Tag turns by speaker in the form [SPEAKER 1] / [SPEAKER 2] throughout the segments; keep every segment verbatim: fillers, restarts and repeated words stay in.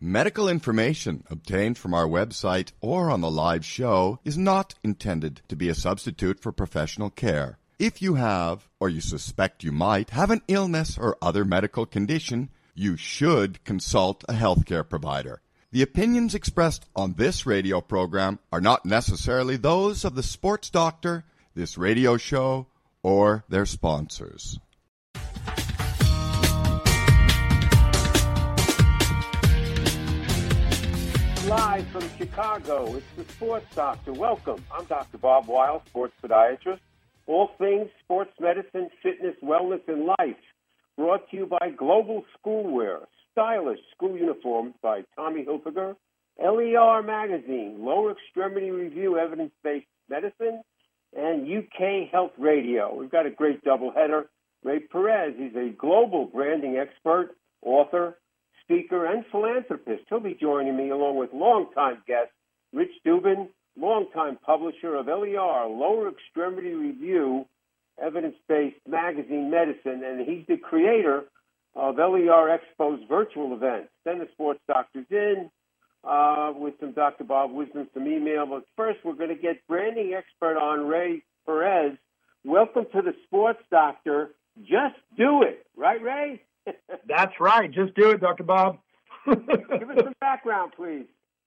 [SPEAKER 1] Medical information obtained from our website or on the live show is not intended to be a substitute for professional care. If you have, or you suspect you might, have an illness or other medical condition, you should consult a healthcare provider. The opinions expressed on this radio program are not necessarily those of the sports doctor, this radio show, or their sponsors.
[SPEAKER 2] Live from Chicago, it's the Sports Doctor. Welcome. I'm Doctor Bob Weil, sports podiatrist. All things sports medicine, fitness, wellness, and life. Brought to you by Global Schoolwear, stylish school uniforms by Tommy Hilfiger, L E R Magazine, Lower Extremity Review, Evidence-Based Medicine, and U K Health Radio. We've got a great doubleheader. Ray Perez, he's a global branding expert, author, speaker, and philanthropist. He'll be joining me along with longtime guest Rich Dubin, longtime publisher of L E R, Lower Extremity Review, Evidence-Based Magazine Medicine, and he's the creator of L E R Expo's virtual event. Then the Sports Doctor's in uh, with some Doctor Bob Wisdom, some email. But first, we're going to get branding expert on Ray Perez. Welcome to the Sports Doctor. Just do it. Right, Ray?
[SPEAKER 3] That's right. Just do it, Doctor Bob.
[SPEAKER 2] Give us some background, please.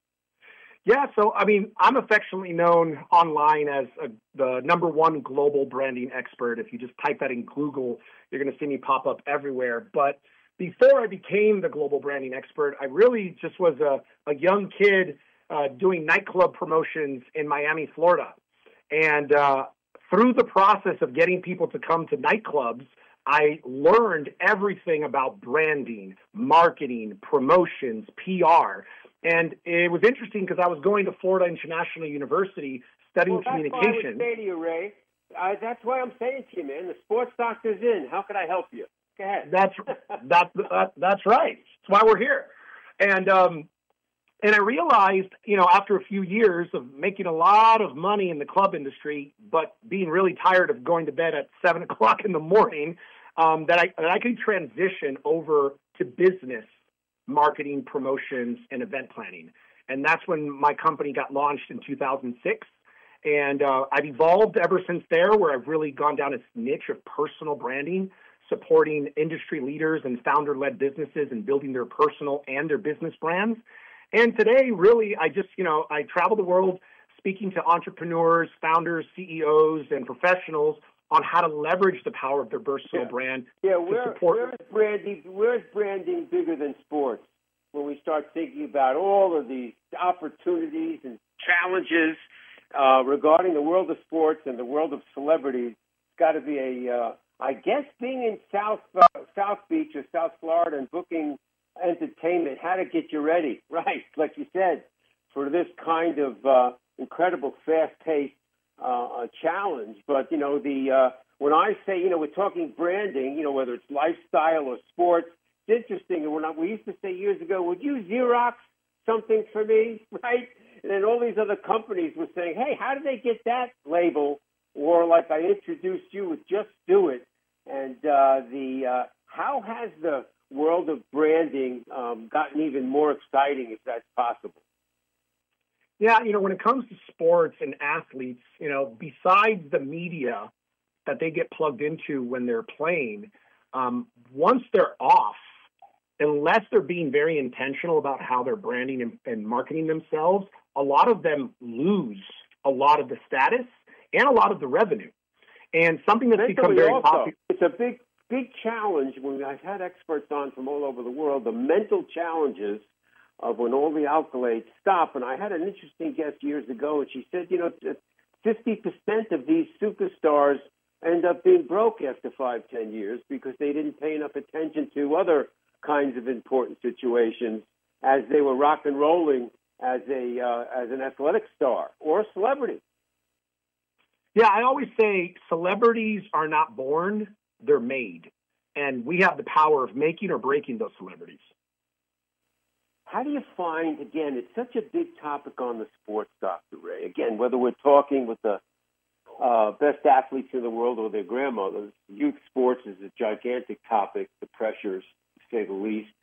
[SPEAKER 3] Yeah, so, I mean, I'm affectionately known online as a, the number one global branding expert. If you just type that in Google, you're going to see me pop up everywhere. But before I became the global branding expert, I really just was a, a young kid uh, doing nightclub promotions in Miami, Florida. And uh, through the process of getting people to come to nightclubs, I learned everything about branding, marketing, promotions, P R. And it was interesting because I was going to Florida International University studying
[SPEAKER 2] well,
[SPEAKER 3] communication.
[SPEAKER 2] That's why I would say to you, Ray. Uh, that's why I'm saying to you, man, the Sports Doctor's in. How can I help you? Go ahead.
[SPEAKER 3] That's that's that, that's right. That's why we're here. And um, and I realized, you know, after a few years of making a lot of money in the club industry, but being really tired of going to bed at seven o'clock in the morning, um, that I that I could transition over to business. Marketing, promotions, and event planning. And that's when my company got launched in two thousand six. And uh, I've evolved ever since there, where I've really gone down this niche of personal branding, supporting industry leaders and founder-led businesses and building their personal and their business brands. And today, really, I just, you know, I travel the world speaking to entrepreneurs, founders, C E Os, and professionals on how to leverage the power of their personal
[SPEAKER 2] yeah.
[SPEAKER 3] brand
[SPEAKER 2] yeah, where,
[SPEAKER 3] to support.
[SPEAKER 2] Where is branding, where is branding bigger than sports? When we start thinking about all of these opportunities and challenges uh, regarding the world of sports and the world of celebrities, it's got to be a, uh, I guess being in South uh, South Beach or South Florida and booking entertainment, how to get you ready, right, like you said, for this kind of uh, incredible fast-paced Uh, a challenge. But, you know, the uh, when I say, you know, we're talking branding, you know, whether it's lifestyle or sports, it's interesting. And when I, we used to say years ago, would you Xerox something for me, right? And then all these other companies were saying, hey, how did they get that label? Or like I introduced you with Just Do It. And uh, the uh, how has the world of branding um, gotten even more exciting, if that's possible?
[SPEAKER 3] Yeah, you know, when it comes to sports and athletes, you know, besides the media that they get plugged into when they're playing, um, once they're off, unless they're being very intentional about how they're branding and, and marketing themselves, a lot of them lose a lot of the status and a lot of the revenue. And something that's
[SPEAKER 2] Mentally
[SPEAKER 3] become very
[SPEAKER 2] also,
[SPEAKER 3] popular.
[SPEAKER 2] It's a big, big challenge when I've had experts on from all over the world, the mental challenges of when all the accolades stop. And I had an interesting guest years ago, and she said, you know, fifty percent of these superstars end up being broke after five, ten years because they didn't pay enough attention to other kinds of important situations as they were rock and rolling as a uh, as an athletic star or a celebrity.
[SPEAKER 3] Yeah, I always say celebrities are not born, they're made. And we have the power of making or breaking those celebrities.
[SPEAKER 2] How do you find, again, it's such a big topic on the Sports Doctor, Ray. Again, whether we're talking with the uh, best athletes in the world or their grandmothers, youth sports is a gigantic topic, the pressures, to say the least.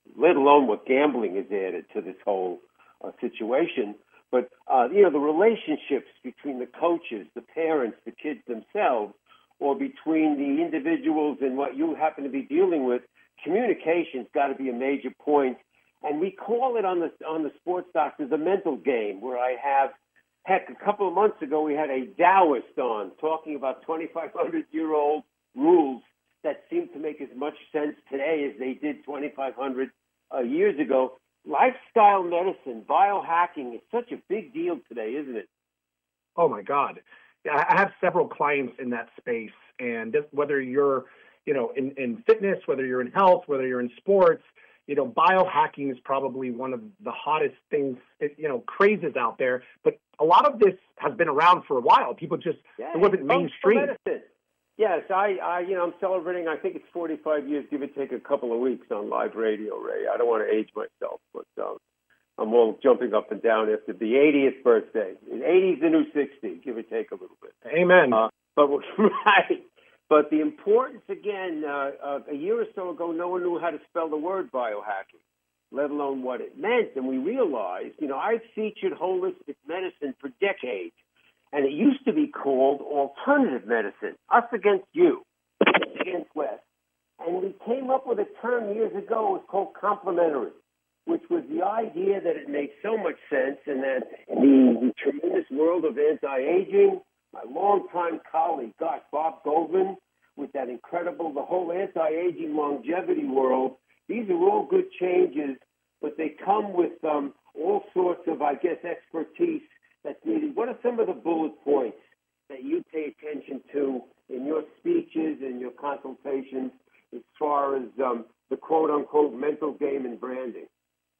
[SPEAKER 2] let alone what gambling has added to this whole uh, situation. But, uh, you know, the relationships between the coaches, the parents, the kids themselves, or between the individuals and what you happen to be dealing with, communication's got to be a major point. And we call it on the on the Sports Doctor the mental game, where I have, heck, a couple of months ago we had a Taoist on talking about twenty-five hundred year old rules that seem to make as much sense today as they did twenty-five hundred uh, years ago. Lifestyle medicine, biohacking is such a big deal today, isn't it?
[SPEAKER 3] Oh, my God. Yeah, I have several clients in that space, and this, whether you're, you know, in, in fitness, whether you're in health, whether you're in sports, you know, biohacking is probably one of the hottest things, you know, crazes out there. But a lot of this has been around for a while. People just,
[SPEAKER 2] yeah,
[SPEAKER 3] it wasn't mainstream.
[SPEAKER 2] Medicine. Yes, I, I, you know, I'm celebrating, I think it's forty-five years, give or take a couple of weeks on live radio, Ray. I don't want to age myself, but um, I'm all jumping up and down after the eightieth birthday. eighty is the new sixty, give or take a little bit.
[SPEAKER 3] Amen.
[SPEAKER 2] Uh, but right. But the importance, again, uh, uh, a year or so ago, no one knew how to spell the word biohacking, let alone what it meant. And we realized, you know, I've featured holistic medicine for decades, and it used to be called alternative medicine, us against you, against West. And we came up with a term years ago, it was called complementary, which was the idea that it made so much sense, and that the, the tremendous world of anti-aging, my longtime colleague, gosh, Bob Goldman, with that incredible, the whole anti-aging longevity world, these are all good changes, but they come with um, all sorts of, I guess, expertise that's needed. What are some of the bullet points that you pay attention to in your speeches and your consultations as far as um, the quote-unquote mental game and branding?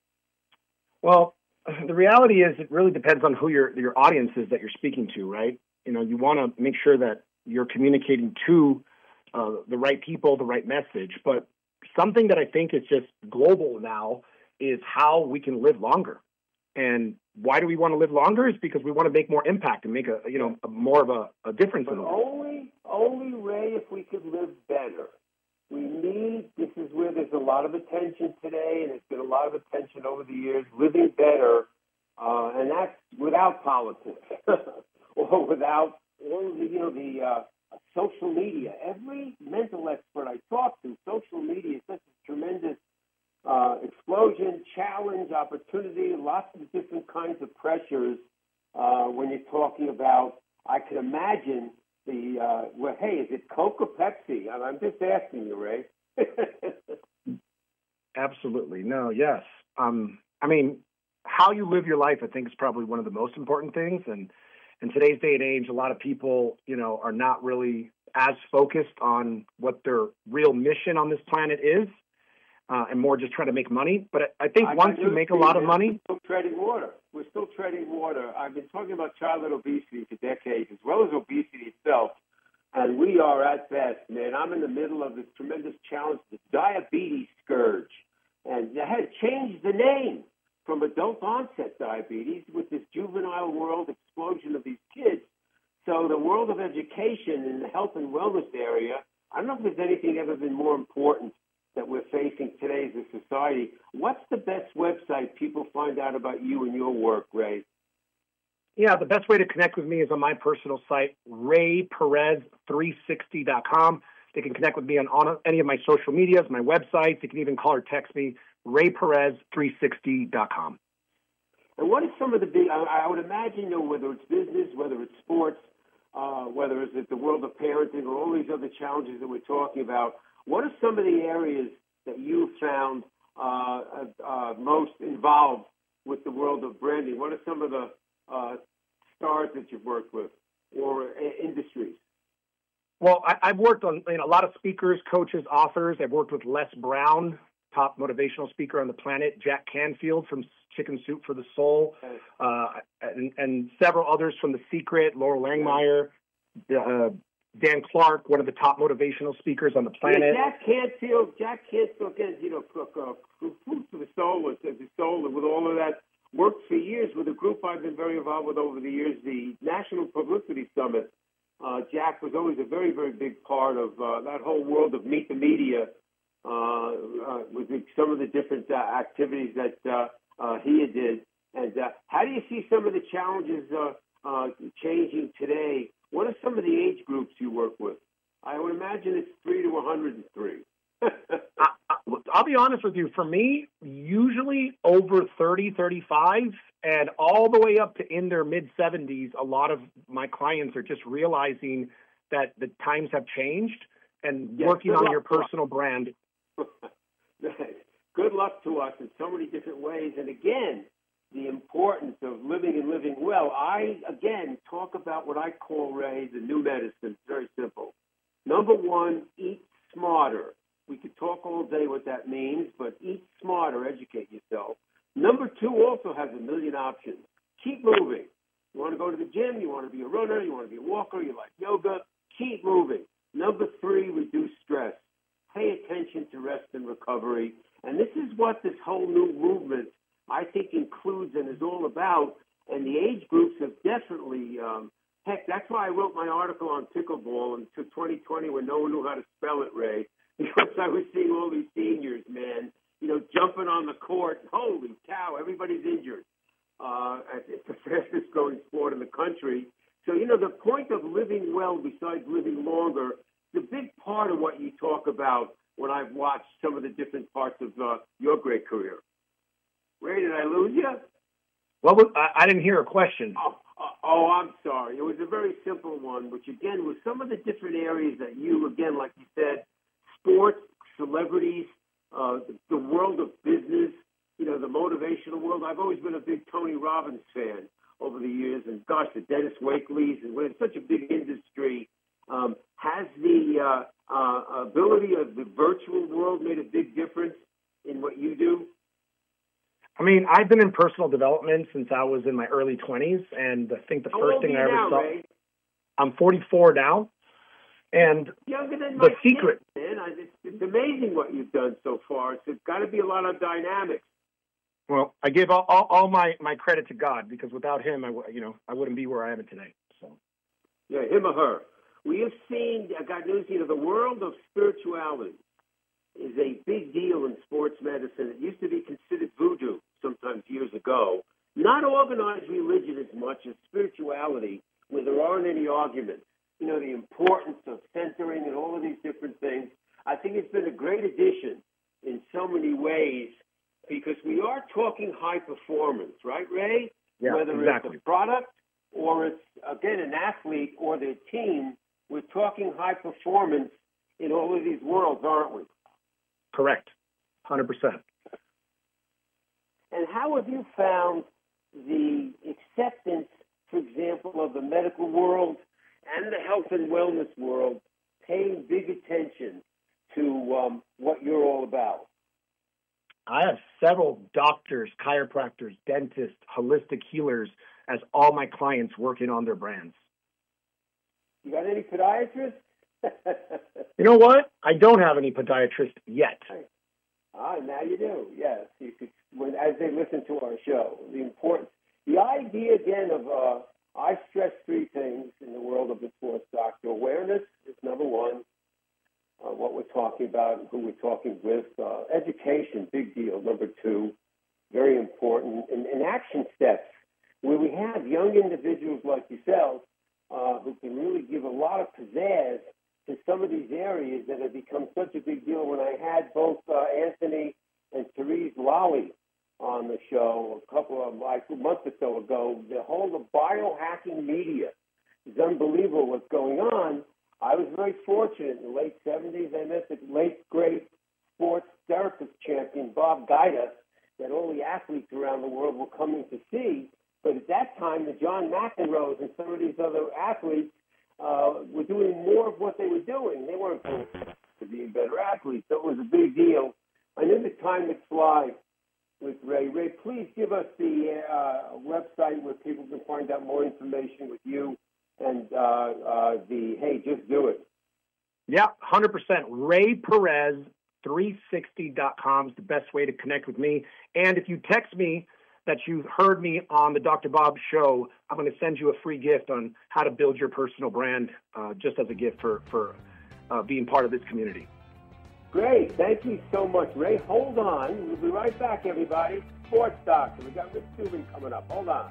[SPEAKER 3] Well, the reality is it really depends on who your your audience is that you're speaking to, right? You know, you want to make sure that you're communicating to uh, the right people, the right message. But something that I think is just global now is how we can live longer. And why do we want to live longer? Is because we want to make more impact and make a, you know, a, more of a, a difference
[SPEAKER 2] but
[SPEAKER 3] in the world.
[SPEAKER 2] Only, only, Ray, if we could live better. We need, this is where there's a lot of attention today, and there's been a lot of attention over the years, living better, uh, and that's without politics. Or without all of the, you know, the uh, social media. Every mental expert I talk to, social media is such a tremendous uh, explosion, challenge, opportunity, lots of different kinds of pressures uh, when you're talking about, I can imagine the, uh, well, hey, is it Coke or Pepsi? I'm just asking you, Ray.
[SPEAKER 3] Absolutely. No, yes. Um, I mean, how you live your life, I think, is probably one of the most important things. And in today's day and age, a lot of people, you know, are not really as focused on what their real mission on this planet is, uh, and more just trying to make money. But I think I once you make a lot of money,
[SPEAKER 2] we're still treading water. We're still treading water. I've been talking about childhood obesity for decades, as well as obesity itself, and we are at best, man. I'm in the middle of this tremendous challenge, the diabetes scourge, and they had changed the name from adult onset diabetes with this juvenile world explosion of these kids. So the world of education in the health and wellness area, I don't know if there's anything ever been more important that we're facing today as a society. What's the best website people find out about you and your work, Ray?
[SPEAKER 3] Yeah, the best way to connect with me is on my personal site, ray perez three sixty dot com. They can connect with me on, on any of my social medias, my websites. They can even call or text me, ray perez three sixty dot com.
[SPEAKER 2] And what are some of the big, I, I would imagine, you know, whether it's business, whether it's sports, uh, whether it's the world of parenting or all these other challenges that we're talking about, what are some of the areas that you found uh, uh, most involved with the world of branding? What are some of the uh, stars that you've worked with or uh, industries?
[SPEAKER 3] Well, I, I've worked on you know, a lot of speakers, coaches, authors. I've worked with Les Brown, top motivational speaker on the planet, Jack Canfield from Chicken Soup for the Soul, uh, and, and several others from The Secret, Laurel Langmeyer, uh, Dan Clark, one of the top motivational speakers on the planet.
[SPEAKER 2] Yeah, Jack Canfield, Jack Canfield, again, you know, uh, Food for the Soul, the Soul, with all of that, worked for years with a group I've been very involved with over the years, the National Publicity Summit. Uh, Jack was always a very, very big part of uh, that whole world of Meet the Media uh, uh, with the, some of the different uh, activities that uh, uh, he did. And uh, how do you see some of the challenges uh, uh, changing today? What are some of the age groups you work with? I would imagine it's three to one hundred three.
[SPEAKER 3] I, I'll be honest with you. For me, usually over thirty, thirty-five, and all the way up to in their mid-seventies, a lot of my clients are just realizing that the times have changed and
[SPEAKER 2] yes,
[SPEAKER 3] working on your personal brand.
[SPEAKER 2] Good luck to us in so many different ways. And again, the importance of living and living well. I, again, talk about what I call, Ray, the new medicine. It's very simple. Number one, eat smarter. We could talk all day what that means, but eat smarter, educate yourself. Number two also has a million options. Keep moving. You want to go to the gym, you want to be a runner, you want to be a walker, you like yoga, keep moving. Number three, reduce stress. Pay attention to rest and recovery. And this is what this whole new movement, I think, includes and is all about. And the age groups have definitely, um, heck, that's why I wrote my article on pickleball until twenty twenty when no one knew how to spell it, Ray. Because I was seeing all these seniors, man, you know, jumping on the court. Holy cow, everybody's injured. Uh, it's the fastest growing sport in the country. So, you know, the point of living well besides living longer, the big part of what you talk about when I've watched some of the different parts of uh, your great career. Ray, did I lose you?
[SPEAKER 3] Well, I, I didn't hear a question.
[SPEAKER 2] Oh, oh, oh, I'm sorry. It was a very simple one, which, again, was some of the different areas that you, again, like you said, sports, celebrities, uh, the, the world of business, you know, the motivational world. I've always been a big Tony Robbins fan over the years, and gosh, the Dennis Wakeley's, and when it's such a big industry, um, has the uh, uh, ability of the virtual world made a big difference in what you do?
[SPEAKER 3] I mean, I've been in personal development since I was in my early twenties, and I think the
[SPEAKER 2] How
[SPEAKER 3] first
[SPEAKER 2] old
[SPEAKER 3] thing
[SPEAKER 2] are
[SPEAKER 3] I
[SPEAKER 2] you
[SPEAKER 3] ever
[SPEAKER 2] now,
[SPEAKER 3] saw.
[SPEAKER 2] Ray?
[SPEAKER 3] I'm forty-four now, and
[SPEAKER 2] Younger than
[SPEAKER 3] the
[SPEAKER 2] my
[SPEAKER 3] secret.
[SPEAKER 2] Kids, man. I, it's, it's amazing what you've done so far. It's, it's got to be a lot of dynamics.
[SPEAKER 3] Well, I give all, all, all my, my credit to God, because without Him, I w- you know I wouldn't be where I am today. So,
[SPEAKER 2] Yeah, him or her. We have seen. I got news. You know, the world of spirituality is a big deal in sports medicine. It used to be considered voodoo sometimes years ago. Not organized religion as much as spirituality, where there aren't any arguments. You know, the importance of centering and all of these different things. I think it's been a great addition in so many ways, because we are talking high performance, right, Ray?
[SPEAKER 3] yeah,
[SPEAKER 2] Whether
[SPEAKER 3] exactly.
[SPEAKER 2] it's a product or it's, again, an athlete or their team, we're talking high performance in all of these worlds, aren't we?
[SPEAKER 3] Correct, one hundred percent.
[SPEAKER 2] And how have you found the acceptance, for example, of the medical world and the health and wellness world paying big attention to um, what you're all about?
[SPEAKER 3] I have several doctors, chiropractors, dentists, holistic healers as all my clients working on their brands.
[SPEAKER 2] You got any podiatrists?
[SPEAKER 3] You know what? I don't have any podiatrists yet.
[SPEAKER 2] Ah, now you do. Yes, you could. When as they listen to our show, the importance, the idea again of uh, I stress three things in the world of the sports doctor. Awareness is number one. Uh, what we're talking about, and who we're talking with. Uh, education, big deal. Number two, very important. And, and action steps, where we have young individuals like yourself uh, who can really give a lot of pizzazz to some of these areas that have become such a big deal. When I had both uh, Anthony and Therese Lally on the show a couple of like a month or so ago, the whole the biohacking media is unbelievable what's going on. I was very fortunate in the late seventies. I met the late, great sports therapist champion, Bob Guida, that all the athletes around the world were coming to see. But at that time, the John McEnroes and some of these other athletes uh, were doing more of what they were doing. They weren't going to be better athletes. So it was a big deal. I knew the time would fly with Ray. Ray, please give us the uh, website where people can find out more information with you. And uh, uh, the, hey, just do it.
[SPEAKER 3] Yeah, one hundred percent. Ray Perez three sixty dot com is the best way to connect with me. And if you text me that you heard me on the Doctor Bob show, I'm going to send you a free gift on how to build your personal brand uh, just as a gift for, for uh, being part of this community.
[SPEAKER 2] Great. Thank you so much, Ray. Hold on. We'll be right back, everybody. Sports Doctor. We got Rich Dubin coming up. Hold on.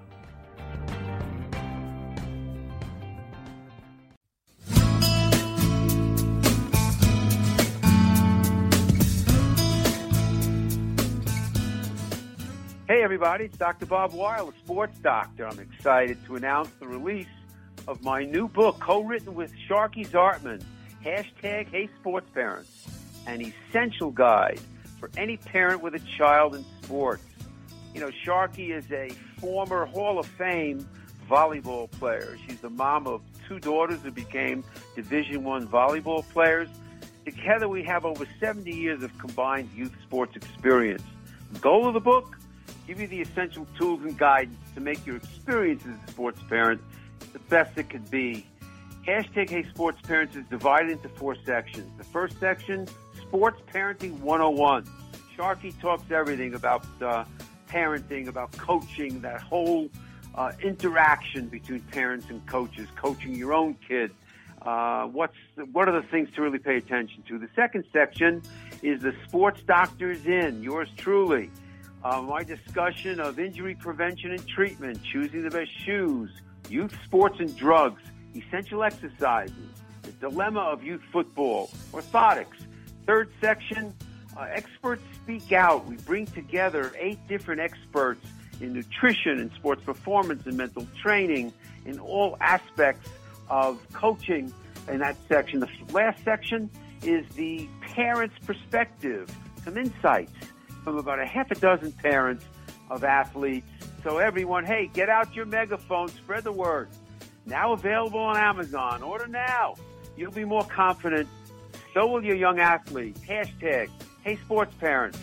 [SPEAKER 2] Hey, everybody. It's Doctor Bob Weil, the Sports Doctor. I'm excited to announce the release of my new book, co-written with Sharky Zartman, hashtag Hey Sports Parents, an essential guide for any parent with a child in sports. You know, Sharky is a former Hall of Fame volleyball player. She's the mom of two daughters who became Division One volleyball players. Together, we have over seventy years of combined youth sports experience. The goal of the book? Give you the essential tools and guidance to make your experience as a sports parent the best it could be. Hashtag Hey Sports Parents is divided into four sections. The first section, Sports Parenting one oh one. Sharky talks everything about uh, parenting, about coaching, that whole uh, interaction between parents and coaches, coaching your own kid. Uh, what's what are the things to really pay attention to? The second section is the Sports Doctor's In, yours truly. Uh, my discussion of injury prevention and treatment, choosing the best shoes, youth sports and drugs, essential exercises, the dilemma of youth football, orthotics. Third section, uh, experts speak out. We bring together eight different experts in nutrition and sports performance and mental training in all aspects of coaching in that section. The last section is the parent's perspective, some insights from about a half a dozen parents of athletes. So everyone, hey, get out your megaphone, spread the word. Now available on Amazon. Order now. You'll be more confident. So will your young athlete. Hashtag Hey Sports Parents.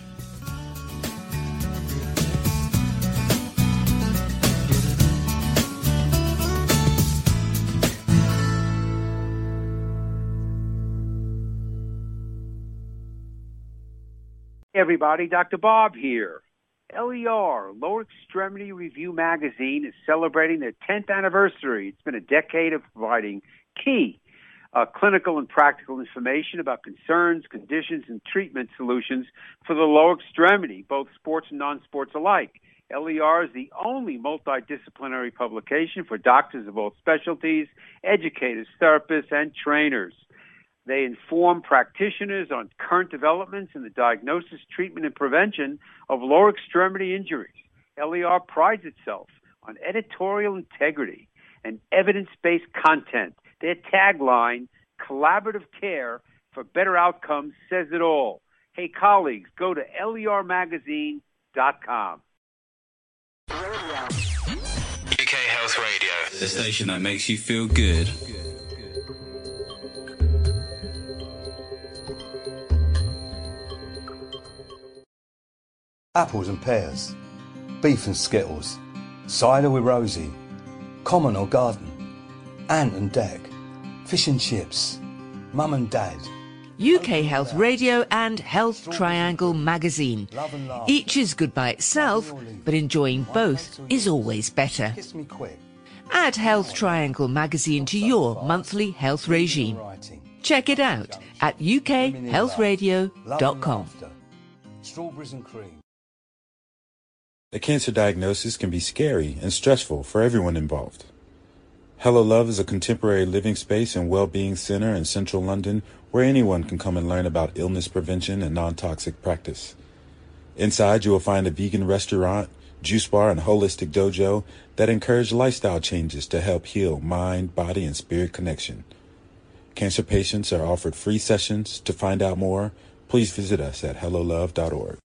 [SPEAKER 2] Hey everybody, Doctor Bob here. L E R, Lower Extremity Review Magazine, is celebrating their tenth anniversary. It's been a decade of providing key uh, clinical and practical information about concerns, conditions, and treatment solutions for the lower extremity, both sports and non-sports alike. L E R is the only multidisciplinary publication for doctors of all specialties, educators, therapists, and trainers. They inform practitioners on current developments in the diagnosis, treatment, and prevention of lower extremity injuries. L E R prides itself on editorial integrity and evidence-based content. Their tagline, collaborative care for better outcomes, says it all. Hey, colleagues, go to L E R magazine dot com.
[SPEAKER 4] U K Health Radio, the station that makes you feel good.
[SPEAKER 5] Apples and pears, beef and skittles, cider with Rosie, common or garden, ant and deck, fish and chips, mum and dad.
[SPEAKER 6] U K Health Radio and Health Triangle magazine. Each is good by itself, but enjoying both is always better.
[SPEAKER 5] Kiss me quick.
[SPEAKER 6] Add Health Triangle magazine to your monthly health regime. Check it out at U K health radio dot com.
[SPEAKER 5] Strawberries and cream.
[SPEAKER 7] A cancer diagnosis can be scary and stressful for everyone involved. Hello Love is a contemporary living space and well-being center in central London where anyone can come and learn about illness prevention and non-toxic practice. Inside, you will find a vegan restaurant, juice bar, and holistic dojo that encourage lifestyle changes to help heal mind, body, and spirit connection. Cancer patients are offered free sessions. To find out more, please visit us at hello love dot org.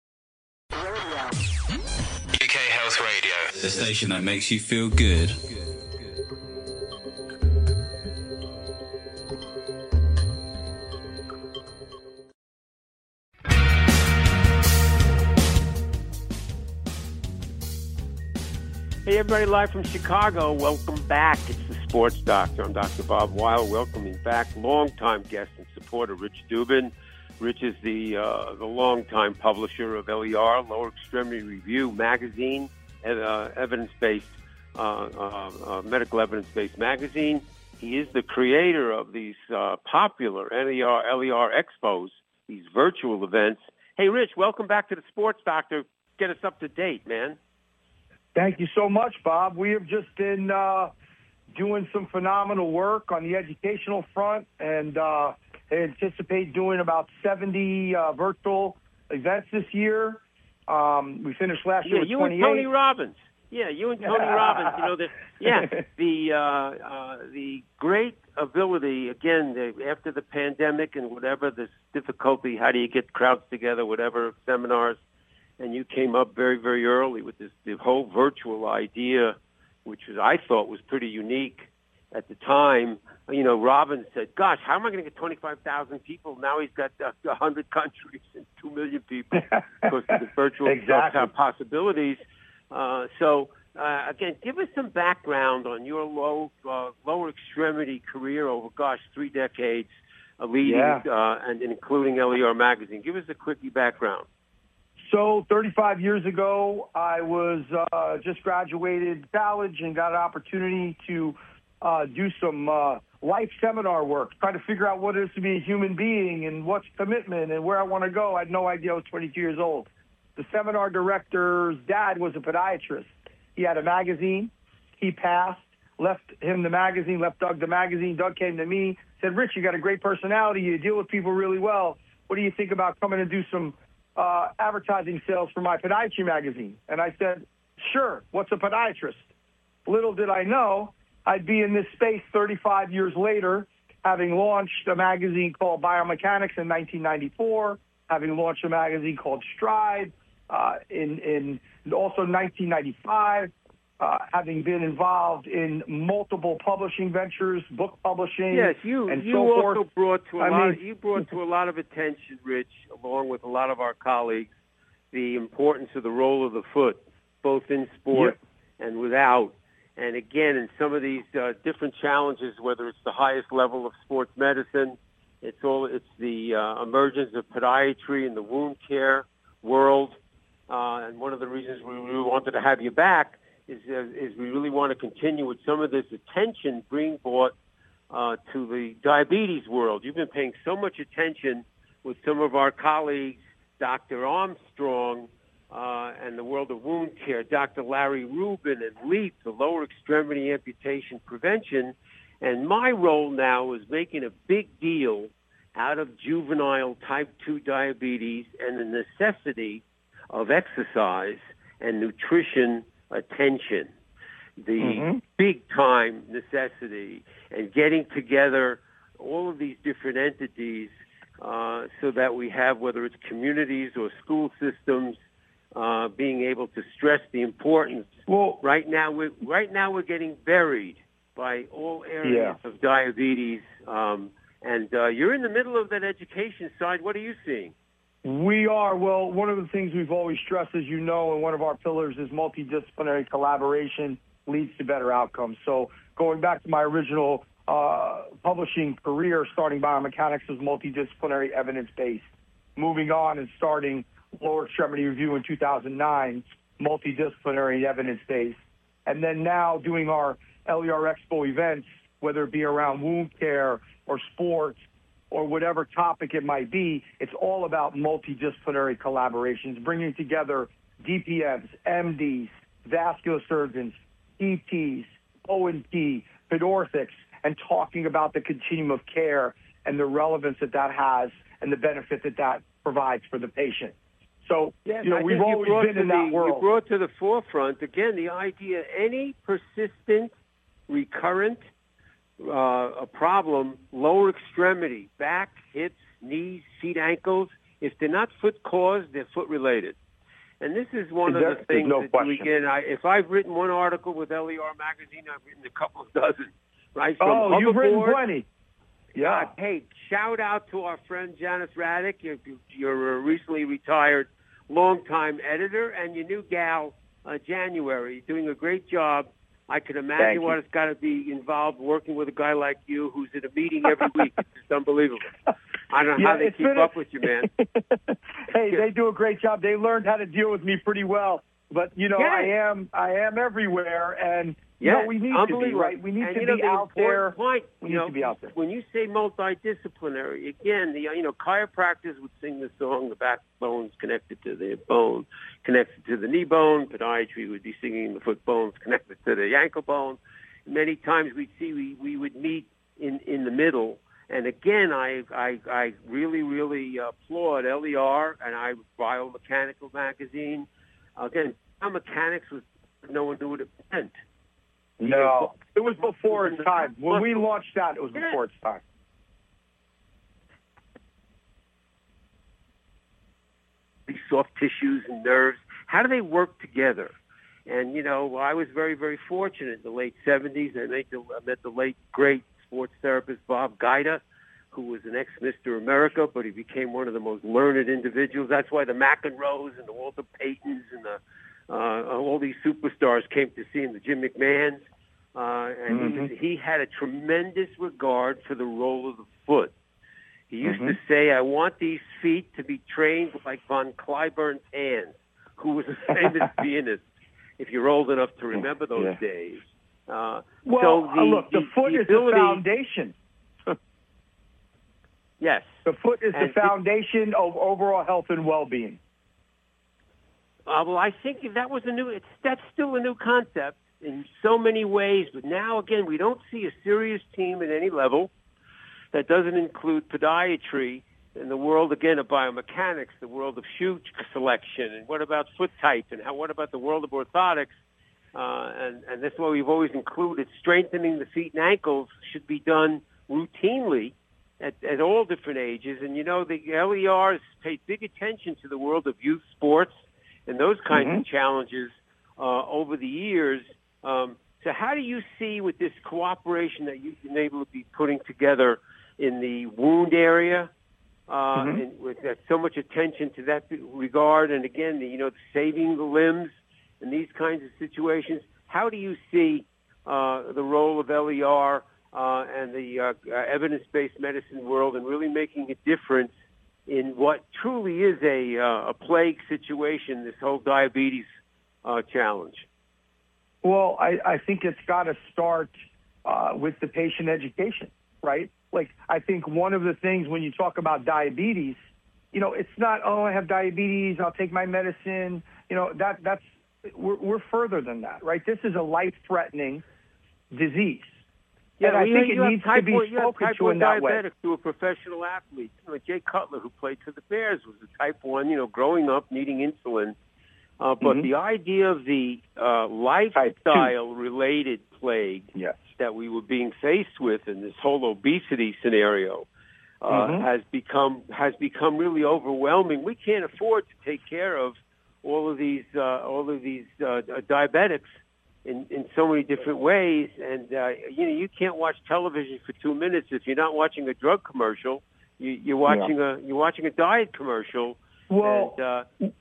[SPEAKER 4] U K Health Radio, the station that makes you feel good.
[SPEAKER 2] Hey, everybody, live from Chicago. Welcome back. It's the Sports Doctor. I'm Doctor Bob Weil, welcoming back longtime guest and supporter Rich Dubin. Rich is the uh, the longtime publisher of L E R, Lower Extremity Review magazine, uh, evidence-based, uh, uh, uh, medical evidence-based magazine. He is the creator of these uh, popular L E R, L E R expos these virtual events. Hey, Rich, welcome back to the Sports Doctor. Get us up to date, man.
[SPEAKER 8] Thank you so much, Bob. We have just been uh, doing some phenomenal work on the educational front, and uh, anticipate doing about seventy uh, virtual events this year. Um, we finished last year
[SPEAKER 2] yeah,
[SPEAKER 8] with
[SPEAKER 2] you
[SPEAKER 8] twenty-eight.
[SPEAKER 2] and Tony Robbins. Yeah, you and Tony Robbins. You know, the, yeah, the uh, uh, the great ability, again, the, after the pandemic and whatever, this difficulty, how do you get crowds together, whatever, seminars, and you came up very, very early with this the whole virtual idea, which was, I thought was pretty unique at the time. You know, Robbins said, gosh, how am I going to get twenty-five thousand people? Now he's got uh, one hundred countries and two million people because of the virtual
[SPEAKER 8] exactly.
[SPEAKER 2] stuff, possibilities. Uh, so, uh, again, give us some background on your low, uh, lower extremity career over, gosh, three decades, uh, leading
[SPEAKER 8] yeah.
[SPEAKER 2] uh, and including L E R Magazine. Give us a quickie background.
[SPEAKER 8] So thirty-five years ago, I was uh, just graduated college and got an opportunity to uh, do some uh, life seminar work, trying to figure out what it is to be a human being and what's commitment and where I want to go. I had no idea I was twenty-two years old. The seminar director's dad was a podiatrist. He had a magazine. He passed, left him the magazine, left Doug the magazine. Doug came to me, said, Rich, you got a great personality. You deal with people really well. What do you think about coming and do some uh, advertising sales for my podiatry magazine? And I said, sure, what's a podiatrist? Little did I know I'd be in this space thirty-five years later, having launched a magazine called Biomechanics in nineteen ninety-four, having launched a magazine called Stride uh, in, in also nineteen ninety-five, uh, having been involved in multiple publishing ventures, book publishing,
[SPEAKER 2] yes, you,
[SPEAKER 8] and
[SPEAKER 2] you
[SPEAKER 8] so
[SPEAKER 2] also
[SPEAKER 8] forth.
[SPEAKER 2] brought to a
[SPEAKER 8] I
[SPEAKER 2] lot.
[SPEAKER 8] mean,
[SPEAKER 2] Of, you brought to a lot of attention, Rich, along with a lot of our colleagues, the importance of the role of the foot, both in sport
[SPEAKER 8] yep.
[SPEAKER 2] and without. And again, in some of these uh, different challenges, whether it's the highest level of sports medicine, it's all it's the uh, emergence of podiatry in the wound care world. Uh, and one of the reasons we really wanted to have you back is uh, is we really want to continue with some of this attention being brought uh, to the diabetes world. You've been paying so much attention with some of our colleagues, Doctor Armstrong, Uh, and the world of wound care, Doctor Larry Rubin and LEAP, the lower extremity amputation prevention. And my role now is making a big deal out of juvenile type two diabetes and the necessity of exercise and nutrition attention, the
[SPEAKER 8] mm-hmm.
[SPEAKER 2] big-time necessity, and getting together all of these different entities uh, so that we have, whether it's communities or school systems, Uh, being able to stress the importance.
[SPEAKER 8] Well,
[SPEAKER 2] right now, we're right now we're getting buried by all areas
[SPEAKER 8] yeah.
[SPEAKER 2] of diabetes, um, and uh, you're in the middle of that education side. What are you seeing?
[SPEAKER 8] We are. Well, one of the things we've always stressed, as you know, and one of our pillars is multidisciplinary collaboration leads to better outcomes. So going back to my original uh, publishing career, starting Biomechanics was multidisciplinary evidence-based. Moving on and starting Lower Extremity Review in two thousand nine, multidisciplinary evidence-based. And then now doing our L E R Expo events, whether it be around wound care or sports or whatever topic it might be, it's all about multidisciplinary collaborations, bringing together D P Ms, M Ds, vascular surgeons, E Ts, O and P, pedorthics, and talking about the continuum of care and the relevance that that has and the benefit that that provides for the patient. So,
[SPEAKER 2] yes,
[SPEAKER 8] you know,
[SPEAKER 2] I
[SPEAKER 8] we've
[SPEAKER 2] you
[SPEAKER 8] always been in
[SPEAKER 2] the,
[SPEAKER 8] that world.
[SPEAKER 2] You brought to the forefront, again, the idea any persistent, recurrent uh, a problem, lower extremity, back, hips, knees, feet, ankles, if they're not foot-caused, they're foot-related. And this is one
[SPEAKER 8] there,
[SPEAKER 2] of the things
[SPEAKER 8] no
[SPEAKER 2] that,
[SPEAKER 8] question.
[SPEAKER 2] we, again, I, if I've written one article with L E R Magazine, I've written a couple of dozen, right? From
[SPEAKER 8] oh, you've written
[SPEAKER 2] hoverboard,
[SPEAKER 8] plenty. Yeah.
[SPEAKER 2] God, hey, shout out to our friend Janice Raddick. You're, you're a recently retired longtime editor, and your new gal, uh, January, doing a great job. I can imagine
[SPEAKER 8] Thank
[SPEAKER 2] what
[SPEAKER 8] you.
[SPEAKER 2] it's got to be involved working with a guy like you who's in a meeting every week. It's just unbelievable. I don't know
[SPEAKER 8] yeah,
[SPEAKER 2] how they keep
[SPEAKER 8] a...
[SPEAKER 2] up with you, man.
[SPEAKER 8] Hey, they do a great job. They learned how to deal with me pretty well. but you know,
[SPEAKER 2] Yes.
[SPEAKER 8] I am I am everywhere, and you
[SPEAKER 2] Yes,
[SPEAKER 8] know, we need to be
[SPEAKER 2] unbelievable.
[SPEAKER 8] right. We need
[SPEAKER 2] And,
[SPEAKER 8] to
[SPEAKER 2] you know,
[SPEAKER 8] be
[SPEAKER 2] the
[SPEAKER 8] out there.
[SPEAKER 2] important Point,
[SPEAKER 8] we
[SPEAKER 2] you
[SPEAKER 8] need
[SPEAKER 2] know,
[SPEAKER 8] to be out there.
[SPEAKER 2] When you say multidisciplinary, again, the you know chiropractors would sing the song, the backbone's connected to the bone, connected to the knee bone. Podiatry would be singing the foot bone's connected to the ankle bone. Many times we'd see we, we would meet in, in the middle. And again, I I, I really, really applaud L E R and I Biomechanical Magazine. Again, biomechanics was no one knew what it meant.
[SPEAKER 8] No, it was before its time. When we launched that, it was
[SPEAKER 2] Yeah.
[SPEAKER 8] before its time.
[SPEAKER 2] These soft tissues and nerves, how do they work together? And, you know, I was very, very fortunate in the late seventies. I met the, I met the late, great sports therapist Bob Gaida, who was an ex-Mister America, but he became one of the most learned individuals. That's why the McEnroes and the Walter Paytons and the, uh, all these superstars came to see him, the Jim McMahons. Uh, and
[SPEAKER 8] Mm-hmm.
[SPEAKER 2] he, was, he had a tremendous regard for the role of the foot. He used
[SPEAKER 8] Mm-hmm.
[SPEAKER 2] to say, I want these feet to be trained like von Cliburn's hands, who was a famous pianist, if you're old enough to remember those
[SPEAKER 8] Yeah.
[SPEAKER 2] days. Uh,
[SPEAKER 8] Well,
[SPEAKER 2] so the,
[SPEAKER 8] uh, look, the,
[SPEAKER 2] the
[SPEAKER 8] foot
[SPEAKER 2] the
[SPEAKER 8] is
[SPEAKER 2] ability,
[SPEAKER 8] the foundation.
[SPEAKER 2] Yes.
[SPEAKER 8] The foot is
[SPEAKER 2] And
[SPEAKER 8] the foundation of overall health and well-being.
[SPEAKER 2] Uh, well, I think that was a new, it's, that's still a new concept in so many ways. But now, again, we don't see a serious team at any level that doesn't include podiatry in the world, again, of biomechanics, the world of shoe selection, and what about foot type, and how, what about the world of orthotics? Uh, and, and that's why we've always included strengthening the feet and ankles should be done routinely at, at all different ages. And, you know, the L E R has paid big attention to the world of youth sports and those kinds
[SPEAKER 8] Mm-hmm.
[SPEAKER 2] of challenges uh, over the years. Um, so how do you see with this cooperation that you've been able to be putting together in the wound area, uh,
[SPEAKER 8] Mm-hmm.
[SPEAKER 2] and with uh, so much attention to that regard, and again, the, you know, saving the limbs in these kinds of situations? How do you see uh, the role of L E R uh, and the uh, uh, evidence-based medicine world, and really making a difference in what truly is a, uh, a plague situation, this whole diabetes uh, challenge?
[SPEAKER 8] Well, I, I think it's got to start uh, with the patient education, right? Like, I think one of the things when you talk about diabetes, you know, it's not, oh, I have diabetes, I'll take my medicine. You know, that that's, we're, we're further than that, right? This is a life-threatening disease.
[SPEAKER 2] Yeah,
[SPEAKER 8] and I
[SPEAKER 2] well,
[SPEAKER 8] think
[SPEAKER 2] you
[SPEAKER 8] it
[SPEAKER 2] have
[SPEAKER 8] needs
[SPEAKER 2] type
[SPEAKER 8] to be
[SPEAKER 2] one, you have
[SPEAKER 8] spoken
[SPEAKER 2] type
[SPEAKER 8] to
[SPEAKER 2] one
[SPEAKER 8] in that way.
[SPEAKER 2] diabetic to a professional athlete. You know, Jay Cutler, who played for the Bears, was a type one, you know, growing up needing insulin. Uh, but
[SPEAKER 8] Mhm.
[SPEAKER 2] the idea of the uh, lifestyle-related plague
[SPEAKER 8] Yes.
[SPEAKER 2] that we were being faced with in this whole obesity scenario uh,
[SPEAKER 8] Mhm.
[SPEAKER 2] has become has become really overwhelming. We can't afford to take care of all of these uh, all of these uh, diabetics in, in so many different ways. And uh, you know, you can't watch television for two minutes if you're not watching a drug commercial. You, you're watching a you're watching a diet commercial.
[SPEAKER 8] Well,
[SPEAKER 2] and, uh,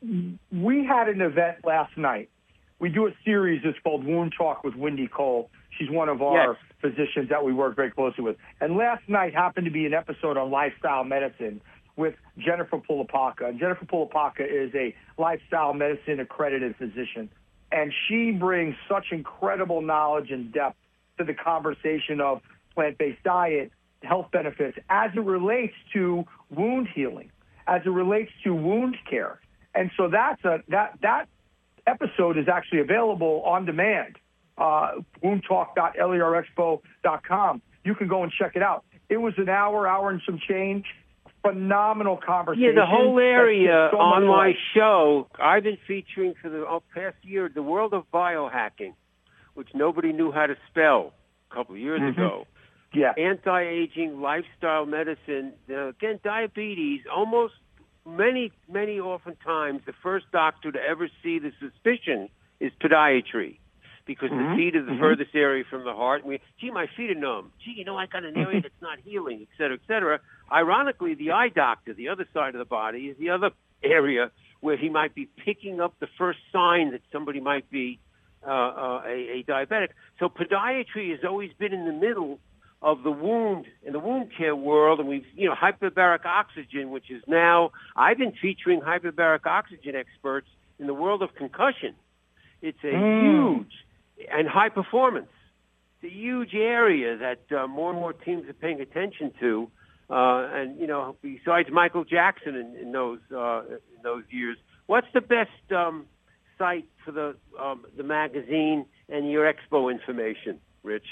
[SPEAKER 8] we had an event last night. We do a series that's called Wound Talk with Wendy Cole. She's one of our
[SPEAKER 2] Yes.
[SPEAKER 8] physicians that we work very closely with. And last night happened to be an episode on lifestyle medicine with Jennifer Pulapaka. And Jennifer Pulapaka is a lifestyle medicine accredited physician. And she brings such incredible knowledge and depth to the conversation of plant-based diet, health benefits, as it relates to wound healing, as it relates to wound care. And so that's a, that, that episode is actually available on demand, uh, wound talk dot L E R expo dot com. You can go and check it out. It was an hour, hour and some change. Phenomenal conversation.
[SPEAKER 2] Yeah, the whole area
[SPEAKER 8] so
[SPEAKER 2] on my
[SPEAKER 8] light.
[SPEAKER 2] show, I've been featuring for the oh, past year, the world of biohacking, which nobody knew how to spell a couple of years
[SPEAKER 8] Mm-hmm.
[SPEAKER 2] ago.
[SPEAKER 8] Yeah.
[SPEAKER 2] Anti-aging, lifestyle medicine, uh, again, diabetes, almost many, many oftentimes the first doctor to ever see the suspicion is podiatry, because
[SPEAKER 8] Mm-hmm.
[SPEAKER 2] the feet are the
[SPEAKER 8] Mm-hmm.
[SPEAKER 2] furthest area from the heart. And we, gee, my feet are numb. Gee, you know, I got an area that's not healing, et cetera, et cetera. Ironically, the eye doctor, the other side of the body, is the other area where he might be picking up the first sign that somebody might be uh, uh, a, a diabetic. So podiatry has always been in the middle of the wound, in the wound care world, and we've, you know, hyperbaric oxygen, which is now, I've been featuring hyperbaric oxygen experts in the world of concussion. It's a
[SPEAKER 3] Mm.
[SPEAKER 2] huge and high performance. It's a huge area that uh, more and more teams are paying attention to. Uh, and, you know, besides Michael Jackson in, in those uh, in those years, what's the best um, site for the um, the magazine and your expo information, Rich?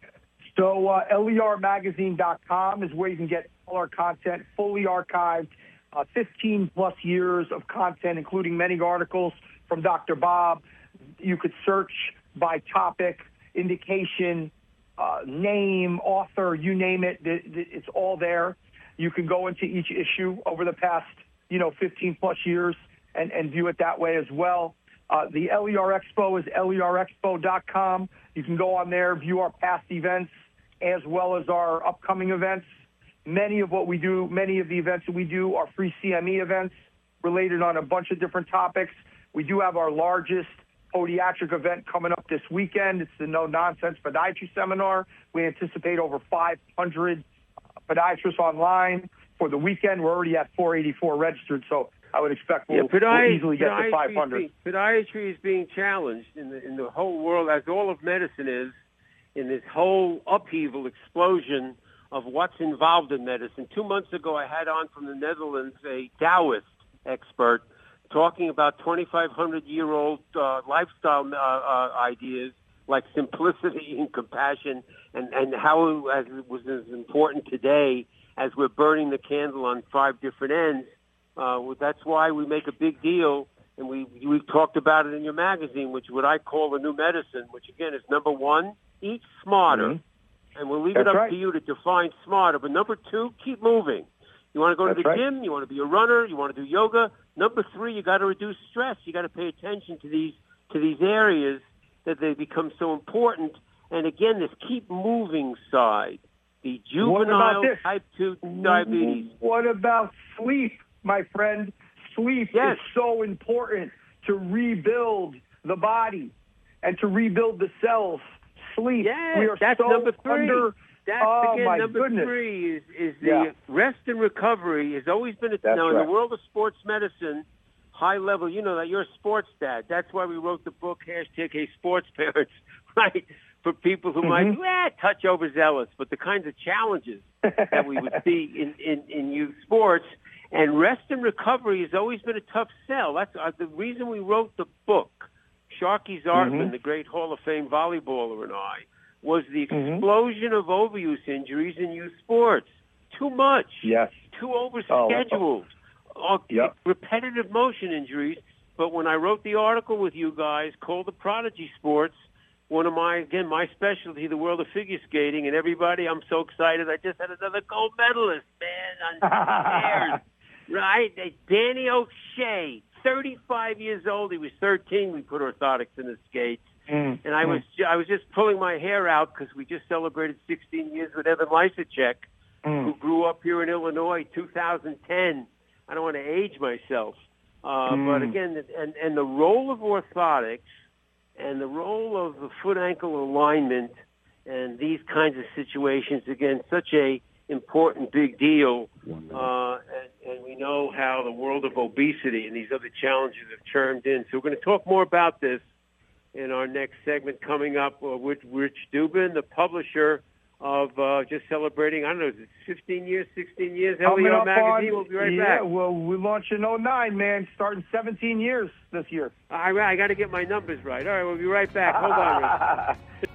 [SPEAKER 8] So uh, L E R magazine dot com is where you can get all our content, fully archived, uh, fifteen plus years of content, including many articles from Doctor Bob. You could search by topic, indication, uh, name, author, you name it. It's all there. You can go into each issue over the past, you know, fifteen plus years and, and view it that way as well. Uh, the L E R Expo is L E R expo dot com. You can go on there, view our past events as well as our upcoming events. Many of what we do, many of the events that we do are free C M E events related on a bunch of different topics. We do have our largest podiatric event coming up this weekend. It's the No Nonsense Podiatry Seminar. We anticipate over five hundred podiatrists online for the weekend. We're already at four eighty-four registered, so I would expect we'll,
[SPEAKER 2] yeah, podi-
[SPEAKER 8] we'll easily get to five hundred.
[SPEAKER 2] Being, podiatry is being challenged in the, in the whole world, as all of medicine is, in this whole upheaval, explosion of what's involved in medicine. Two months ago, I had on from the Netherlands a Taoist expert talking about twenty-five hundred year old uh, lifestyle uh, uh, ideas like simplicity and compassion, and, and how as it was as important today as we're burning the candle on five different ends. Uh, that's why we make a big deal, and we we've talked about it in your magazine, which what I call the new medicine, which again is number one, eat smarter, mm-hmm. and we'll leave
[SPEAKER 8] That's
[SPEAKER 2] it up
[SPEAKER 8] right.
[SPEAKER 2] to you to define smarter. But number two, keep moving. You want to go
[SPEAKER 8] That's
[SPEAKER 2] to the
[SPEAKER 8] right.
[SPEAKER 2] gym, you want to be a runner, you want to do yoga. Number three, you got to reduce stress. You got to pay attention to these to these areas that they become so important. And again, this keep moving side, the juvenile type two diabetes.
[SPEAKER 8] What about sleep, my friend? Sleep
[SPEAKER 2] yes.
[SPEAKER 8] is so important to rebuild the body and to rebuild the cells. Sleep.
[SPEAKER 2] Yes,
[SPEAKER 8] we are
[SPEAKER 2] that's
[SPEAKER 8] so
[SPEAKER 2] number three.
[SPEAKER 8] under.
[SPEAKER 2] That's
[SPEAKER 8] oh,
[SPEAKER 2] again
[SPEAKER 8] my
[SPEAKER 2] number
[SPEAKER 8] goodness.
[SPEAKER 2] three is is the
[SPEAKER 8] Yeah.
[SPEAKER 2] rest and recovery has always been a
[SPEAKER 8] That's
[SPEAKER 2] now in
[SPEAKER 8] right.
[SPEAKER 2] the world of sports medicine, high level. You know that you're a sports dad. That's why we wrote the book hashtag Hey Sports Parents, right? For people who
[SPEAKER 8] Mm-hmm.
[SPEAKER 2] might eh, touch overzealous, but the kinds of challenges that we would see in, in, in youth sports. And rest and recovery has always been a tough sell. That's uh, the reason we wrote the book. Sharky Zartman,
[SPEAKER 8] Mm-hmm.
[SPEAKER 2] the great Hall of Fame volleyballer, and I, was the
[SPEAKER 8] Mm-hmm.
[SPEAKER 2] explosion of overuse injuries in youth sports. Too much.
[SPEAKER 8] Yes.
[SPEAKER 2] Too overscheduled. Oh,
[SPEAKER 8] yep.
[SPEAKER 2] Repetitive motion injuries. But when I wrote the article with you guys called The Prodigy Sports, one of my, again, my specialty, the world of figure skating, and everybody, I'm so excited. I just had another gold medalist, man, on stairs. Right? Danny O'Shea, thirty-five years old. He was thirteen. We put orthotics in his skates.
[SPEAKER 8] Mm.
[SPEAKER 2] And I was I was just pulling my hair out because we just celebrated sixteen years with Evan Lysacek,
[SPEAKER 8] Mm.
[SPEAKER 2] who grew up here in Illinois, two thousand ten. I don't want to age myself. Uh,
[SPEAKER 8] Mm.
[SPEAKER 2] But again, and, and the role of orthotics and the role of the foot-ankle alignment and these kinds of situations, again, such a important big deal. Uh, and, and we know how the world of obesity and these other challenges have churned in. So we're going to talk more about this in our next segment coming up uh, with Rich Dubin, the publisher of uh, just celebrating, I don't know, is it fifteen years, sixteen years? L E R Magazine. We'll be right
[SPEAKER 8] yeah,
[SPEAKER 2] back.
[SPEAKER 8] well, we launched in oh nine, man, starting seventeen years this year.
[SPEAKER 2] All right, I got to get my numbers right. All right, we'll be right back. Hold on, Rich.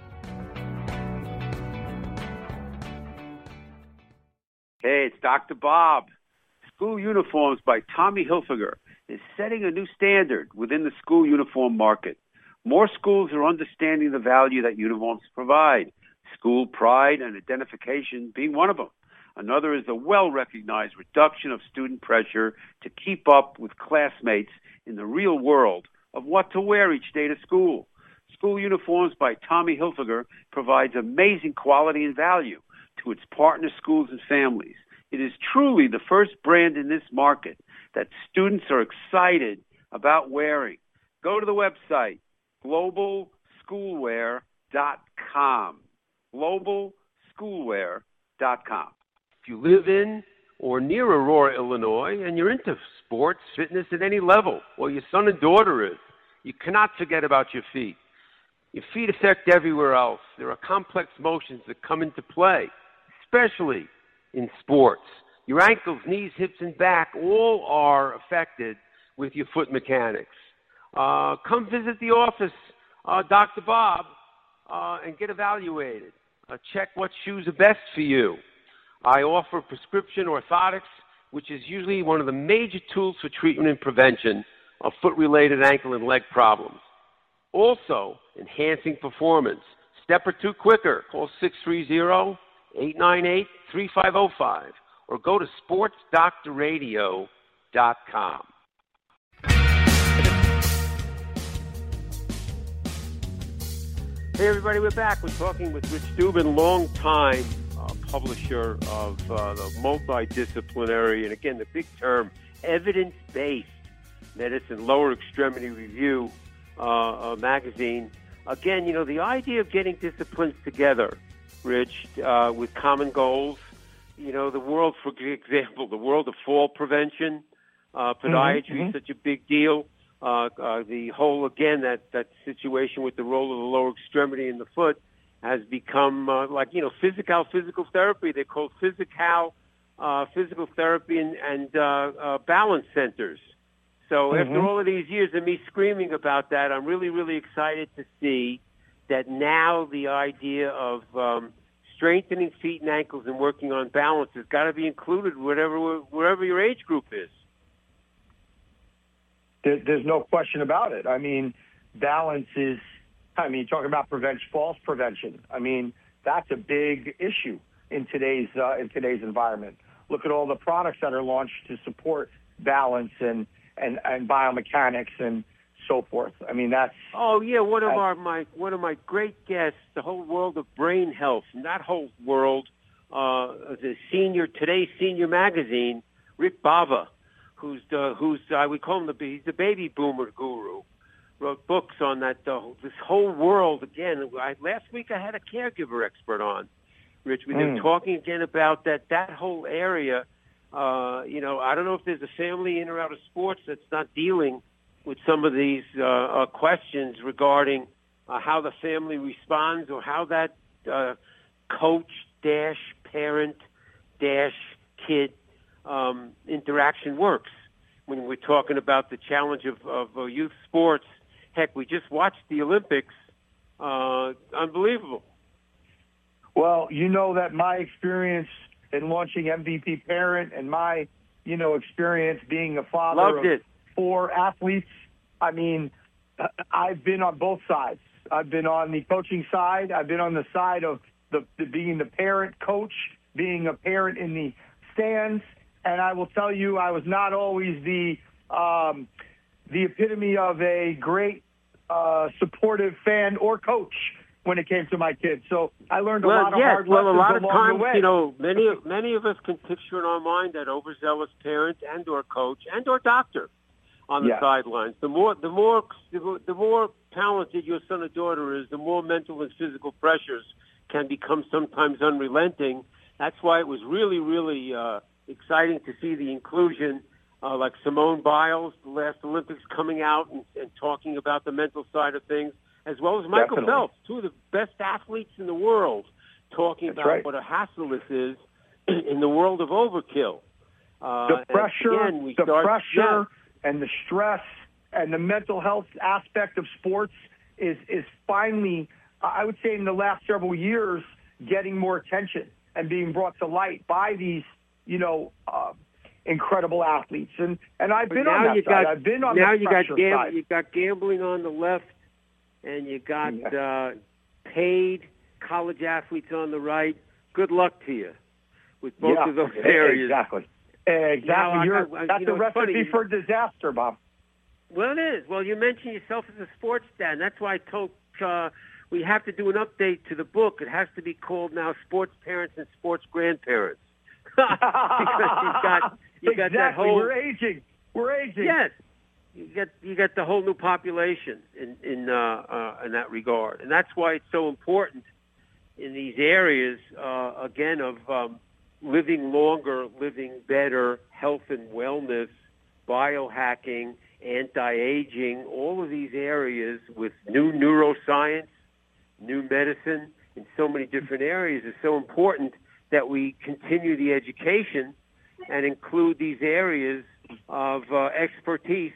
[SPEAKER 2] Hey, it's Doctor Bob. School Uniforms by Tommy Hilfiger is setting a new standard within the school uniform market. More schools are understanding the value that uniforms provide, school pride and identification being one of them. Another is the well-recognized reduction of student pressure to keep up with classmates in the real world of what to wear each day to school. School Uniforms by Tommy Hilfiger provides amazing quality and value to its partner schools and families. It is truly the first brand in this market that students are excited about wearing. Go to the website, global schoolwear dot com. global schoolwear dot com. If you live in or near Aurora, Illinois, and you're into sports, fitness at any level, or your son and daughter is, You cannot forget about your feet. Your feet affect everywhere else. There are complex motions that come into play, especially in sports. Your ankles, knees, hips, and back all are affected with your foot mechanics. Uh, come visit the office, uh, Doctor Bob, uh, and get evaluated. Uh, check what shoes are best for you. I offer prescription orthotics, which is usually one of the major tools for treatment and prevention of foot-related ankle and leg problems. Also, enhancing performance. Step or two quicker. Call six three zero, eight nine eight, three five zero five or go to sports doctor radio dot com. Hey, everybody, we're back. We're talking with Rich Dubin, longtime uh, publisher of uh, the multidisciplinary, and again, the big term, evidence-based medicine, lower extremity review uh, uh, magazine. Again, you know, the idea of getting disciplines together, Rich, uh, with common goals. You know, the world, for example, the world of fall prevention, uh, podiatry mm-hmm. is such a big deal. Uh, uh, the whole, again, that, that situation with the role of the lower extremity in the foot has become uh, like, you know, physical, physical therapy. They're called physical, uh, physical therapy and, and uh, uh, balance centers. So mm-hmm. after all of these years of me screaming about that, I'm really, really excited to see that now the idea of um, strengthening feet and ankles and working on balance has got to be included whatever, wherever your age group is.
[SPEAKER 8] There's no question about it. I mean, balance is, I mean, talking about prevention, falls prevention. I mean, that's a big issue in today's uh, in today's environment. Look at all the products that are launched to support balance and, and, and biomechanics and so forth. I mean, that's...
[SPEAKER 2] Oh, yeah, one of our my one of my great guests, the whole world of brain health, and that whole world, uh, the senior, today's senior magazine, Rick Bava, who's the, who's I would call him the he's the baby boomer guru, wrote books on that uh, this whole world. Again, I, last week I had a caregiver expert on, Rich. We've been mm. talking again about that that whole area. Uh, you know, I don't know if there's a family in or out of sports that's not dealing with some of these uh, uh, questions regarding uh, how the family responds or how that uh, coach dash parent dash kid Um, interaction works. When we're talking about the challenge of, of uh, youth sports, heck, we just watched the Olympics. Uh, unbelievable.
[SPEAKER 8] Well, you know that my experience in launching M V P Parent and my, you know, experience being a father
[SPEAKER 2] Loved
[SPEAKER 8] of
[SPEAKER 2] it.
[SPEAKER 8] four athletes, I mean, I've been on both sides. I've been on the coaching side. I've been on the side of the, the being the parent coach, being a parent in the stands. And I will tell you, I was not always the um, the epitome of a great uh, supportive fan or coach when it came to my kids. So I learned a
[SPEAKER 2] well,
[SPEAKER 8] lot of
[SPEAKER 2] yes,
[SPEAKER 8] hard
[SPEAKER 2] well,
[SPEAKER 8] lessons
[SPEAKER 2] a lot of
[SPEAKER 8] along
[SPEAKER 2] times,
[SPEAKER 8] the way.
[SPEAKER 2] You know, many of many of us can picture in our mind that overzealous parent and or coach and or doctor on the
[SPEAKER 8] yes.
[SPEAKER 2] sidelines. The more the more the more talented your son or daughter is, the more mental and physical pressures can become sometimes unrelenting. That's why it was really, really. Uh, exciting to see the inclusion, uh, like Simone Biles, the last Olympics, coming out and, and talking about the mental side of things, as well as Michael
[SPEAKER 8] Definitely.
[SPEAKER 2] Phelps, two of the best athletes in the world, talking
[SPEAKER 8] That's
[SPEAKER 2] about
[SPEAKER 8] right.
[SPEAKER 2] what a hassle this is in the world of overkill. Uh,
[SPEAKER 8] the pressure,
[SPEAKER 2] again, we
[SPEAKER 8] the
[SPEAKER 2] start,
[SPEAKER 8] pressure,
[SPEAKER 2] yeah.
[SPEAKER 8] and the stress, and the mental health aspect of sports is is finally, I would say, in the last several years, getting more attention and being brought to light by these, you know, uh, incredible athletes. And, and I've
[SPEAKER 2] but
[SPEAKER 8] been
[SPEAKER 2] now
[SPEAKER 8] on that
[SPEAKER 2] you
[SPEAKER 8] side.
[SPEAKER 2] got,
[SPEAKER 8] I've been on
[SPEAKER 2] now
[SPEAKER 8] the
[SPEAKER 2] you
[SPEAKER 8] pressure
[SPEAKER 2] got gam-
[SPEAKER 8] side.
[SPEAKER 2] You got gambling on the left, and you got
[SPEAKER 8] yeah.
[SPEAKER 2] uh, paid college athletes on the right. Good luck to you with both
[SPEAKER 8] yeah,
[SPEAKER 2] of those areas.
[SPEAKER 8] Exactly. Exactly.
[SPEAKER 2] Now,
[SPEAKER 8] You're,
[SPEAKER 2] I, I,
[SPEAKER 8] that's
[SPEAKER 2] you know,
[SPEAKER 8] a recipe
[SPEAKER 2] funny.
[SPEAKER 8] for disaster, Bob.
[SPEAKER 2] Well, it is. Well, you mentioned yourself as a sports dad. That's why I told uh, we have to do an update to the book. It has to be called now Sports Parents and Sports Grandparents. Because you've got, you
[SPEAKER 8] exactly.
[SPEAKER 2] got that whole...
[SPEAKER 8] We're aging. We're aging.
[SPEAKER 2] Yes. You get you get the whole new population in in, uh, uh, in that regard. And that's why it's so important in these areas, uh, again, of um, living longer, living better, health and wellness, biohacking, anti-aging, all of these areas with new neuroscience, new medicine in so many different areas is so important that we continue the education and include these areas of uh, expertise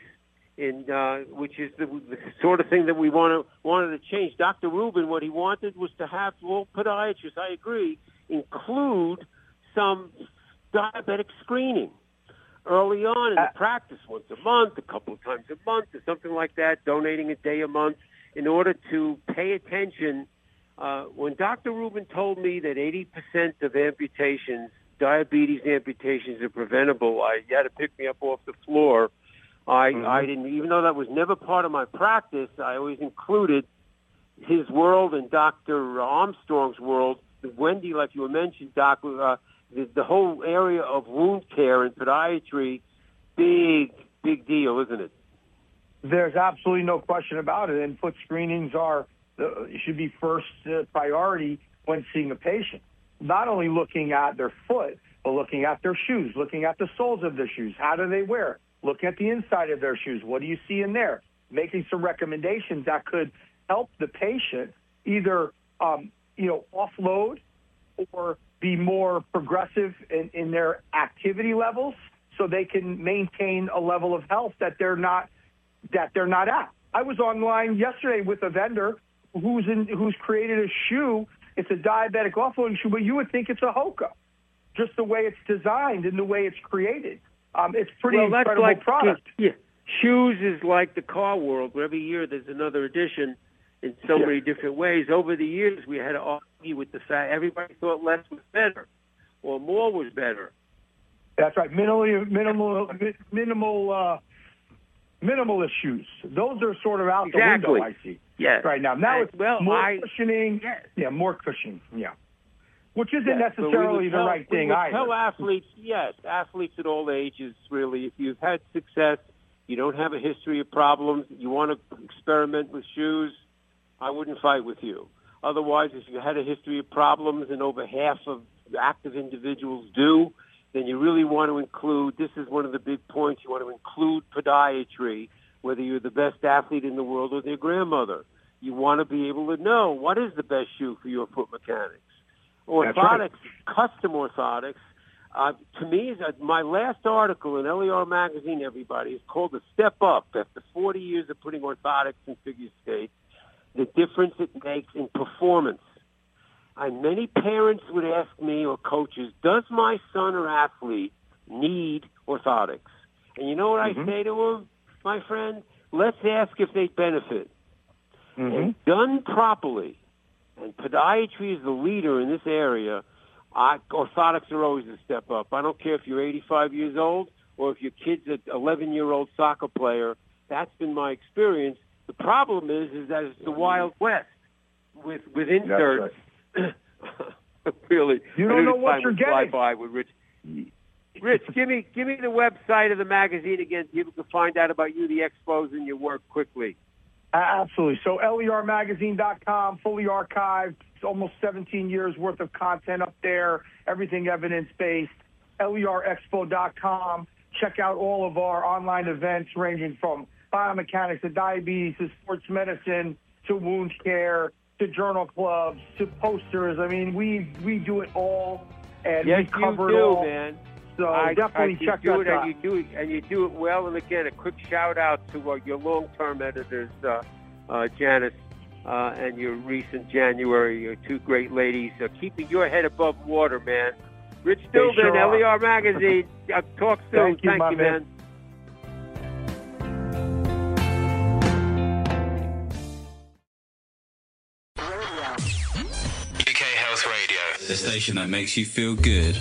[SPEAKER 2] in uh, which is the, the sort of thing that we want to wanted to change. Doctor Rubin, what he wanted was to have all podiatrists, I agree, include some diabetic screening early on in the practice, once a month, a couple of times a month, or something like that, donating a day a month in order to pay attention. Uh, when Doctor Rubin told me that eighty percent of amputations, diabetes amputations, are preventable, I you had to pick me up off the floor. I, mm-hmm. I didn't, even though that was never part of my practice, I always included his world and Doctor Armstrong's world. Wendy, like you mentioned, Doc, uh, the, the whole area of wound care and podiatry, big, big deal, isn't it?
[SPEAKER 8] There's absolutely no question about it. And foot screenings are uh, should be first uh, priority when seeing a patient. Not only looking at their foot, but looking at their shoes, looking at the soles of their shoes. How do they wear? Looking at the inside of their shoes. What do you see in there? Making some recommendations that could help the patient either, um, you know, offload or be more progressive in, in their activity levels so they can maintain a level of health that they're not that they're not at. I was online yesterday with a vendor who's in, who's created a shoe. It's a diabetic offloading shoe, but you would think it's a Hoka, just the way it's designed and the way it's created. Um, it's pretty
[SPEAKER 2] well,
[SPEAKER 8] incredible
[SPEAKER 2] that's like,
[SPEAKER 8] product.
[SPEAKER 2] Yeah, shoes is like the car world, where every year there's another edition in so yeah. many different ways. Over the years, we had to argue with the fact everybody thought less was better or more was better.
[SPEAKER 8] That's right. Minimally, minimal, minimal, uh, minimalist shoes. Those are sort of out
[SPEAKER 2] exactly.
[SPEAKER 8] the window, I see.
[SPEAKER 2] Yes.
[SPEAKER 8] Right now. Now
[SPEAKER 2] and,
[SPEAKER 8] it's
[SPEAKER 2] well,
[SPEAKER 8] more
[SPEAKER 2] I,
[SPEAKER 8] cushioning.
[SPEAKER 2] Yes.
[SPEAKER 8] Yeah, more cushioning. Yeah. Which isn't
[SPEAKER 2] yes,
[SPEAKER 8] necessarily
[SPEAKER 2] tell,
[SPEAKER 8] the right thing
[SPEAKER 2] we would
[SPEAKER 8] either.
[SPEAKER 2] Tell athletes, yes, athletes at all ages, really, if you've had success, you don't have a history of problems, you want to experiment with shoes, I wouldn't fight with you. Otherwise, if you had a history of problems, and over half of active individuals do, then you really want to include, this is one of the big points, you want to include podiatry, whether you're the best athlete in the world or their grandmother. You want to be able to know what is the best shoe for your foot mechanics. Orthotics, right. Custom orthotics, uh, to me, is my last article in L E R magazine, everybody, is called The Step Up. After forty years of putting orthotics in figure skates, the difference it makes in performance. And many parents would ask me, or coaches, does my son or athlete need orthotics? And you know what mm-hmm. I say to them, my friend? Let's ask if they benefit. Mm-hmm. And done properly, and podiatry is the leader in this area, I, orthotics are always a step up. I don't care if you're eighty-five years old or if your kid's an eleven-year-old soccer player. That's been my experience. The problem is, is that it's the Wild West with with inserts. Right. Really,
[SPEAKER 8] you don't know what you're getting.
[SPEAKER 2] By with Rich. Rich, give me give me the website of the magazine again. People can find out about you, the expos, and your work quickly.
[SPEAKER 8] Absolutely. So L E R magazine dot com, fully archived. It's almost seventeen years worth of content up there. Everything evidence-based. L E R expo dot com. Check out all of our online events ranging from biomechanics to diabetes to sports medicine to wound care to journal clubs to posters. I mean, we we do it all, and
[SPEAKER 2] yes,
[SPEAKER 8] we cover
[SPEAKER 2] you do,
[SPEAKER 8] it all.
[SPEAKER 2] Man.
[SPEAKER 8] So
[SPEAKER 2] I,
[SPEAKER 8] definitely
[SPEAKER 2] I,
[SPEAKER 8] check
[SPEAKER 2] do
[SPEAKER 8] that
[SPEAKER 2] it,
[SPEAKER 8] out.
[SPEAKER 2] And you do it, and you do it well. And again, a quick shout out to uh, your long-term editors, uh, uh, Janice, uh, and your recent January. Your two great ladies, uh, keeping your head above water, man. Rich Dubin, sure L E R Magazine. Uh, talk soon.
[SPEAKER 8] Thank you,
[SPEAKER 2] Thank
[SPEAKER 8] my
[SPEAKER 2] you
[SPEAKER 8] man.
[SPEAKER 4] man. U K Health Radio, the station that makes you feel good.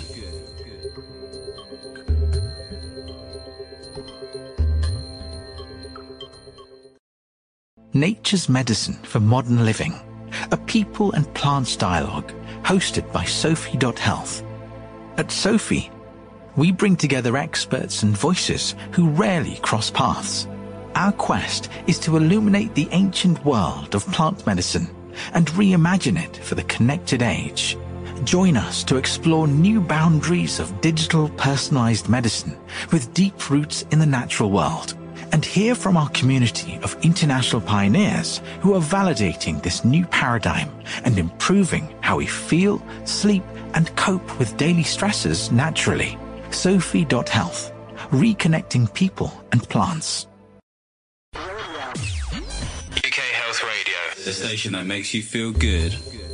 [SPEAKER 9] Nature's Medicine for Modern Living, a people and plants dialogue hosted by Sophie dot health. At Sophie, we bring together experts and voices who rarely cross paths. Our quest is to illuminate the ancient world of plant medicine and reimagine it for the connected age. Join us to explore new boundaries of digital personalized medicine with deep roots in the natural world and hear from our community of international pioneers who are validating this new paradigm and improving how we feel, sleep, and cope with daily stresses naturally. Sophie dot health, reconnecting people and plants.
[SPEAKER 4] U K Health Radio, the station that makes you feel good.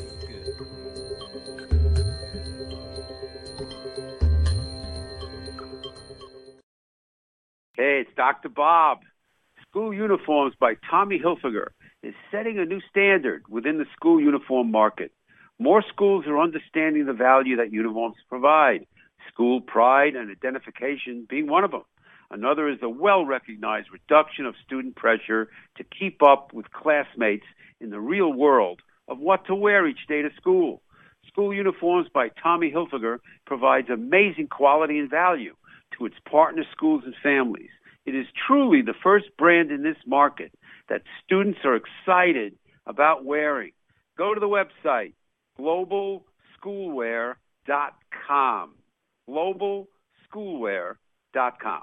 [SPEAKER 2] Hey, it's Doctor Bob. School Uniforms by Tommy Hilfiger is setting a new standard within the school uniform market. More schools are understanding the value that uniforms provide, school pride and identification being one of them. Another is the well-recognized reduction of student pressure to keep up with classmates in the real world of what to wear each day to school. School Uniforms by Tommy Hilfiger provides amazing quality and value to its partner schools and families. It is truly the first brand in this market that students are excited about wearing. Go to the website, global schoolwear dot com. global schoolwear dot com.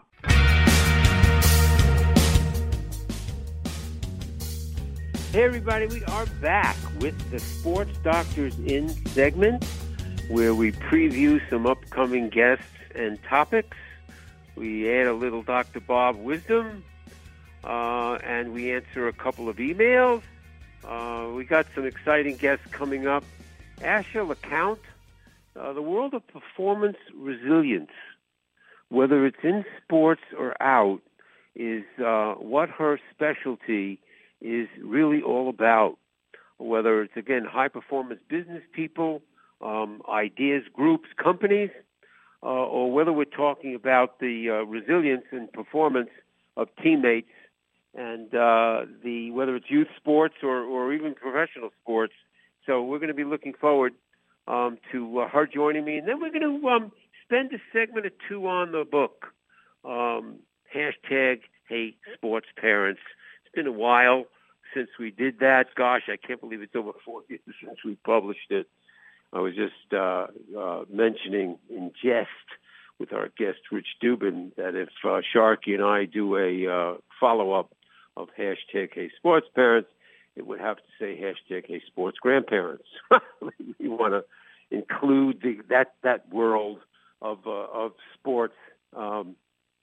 [SPEAKER 2] Hey everybody, we are back with the Sports Doctors In segment where we preview some upcoming guests and topics. We add a little Doctor Bob wisdom, uh, and we answer a couple of emails. Uh, we got some exciting guests coming up. Asha LeCount, uh, the world of performance resilience, whether it's in sports or out, is uh, what her specialty is really all about. Whether it's, again, high-performance business people, um, ideas, groups, companies, Uh, or whether we're talking about the uh, resilience and performance of teammates, and uh, the whether it's youth sports or, or even professional sports. So we're going to be looking forward um, to uh, her joining me, and then we're going to um, spend a segment or two on the book. Um, hashtag Hey Sports Parents. It's been a while since we did that. Gosh, I can't believe it's over four years since we published it. I was just uh, uh, mentioning in jest with our guest, Rich Dubin, that if uh, Sharky and I do a uh, follow-up of hashtag Hey Sports Parents, it would have to say hashtag Hey Sports Grandparents. We want to include the, that that world of uh, of sports um,